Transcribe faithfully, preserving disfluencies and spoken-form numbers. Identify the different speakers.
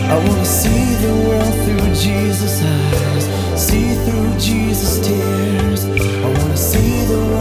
Speaker 1: I wanna see the world through Jesus' eyes, see through Jesus' tears. I wanna see the world